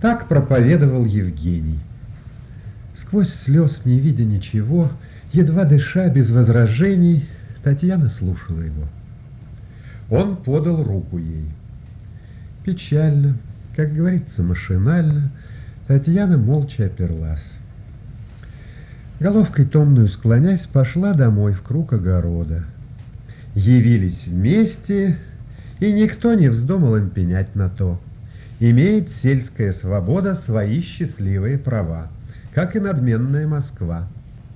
Так проповедовал Евгений. Сквозь слез, не видя ничего, едва дыша, без возражений, Татьяна слушала его. Он подал руку ей. Печально, как говорится, машинально, Татьяна молча оперлась. Головкой томную склонясь, пошла домой в круг огорода. Явились вместе, и никто не вздумал им пенять на то. Имеет сельская свобода свои счастливые права, как и надменная Москва.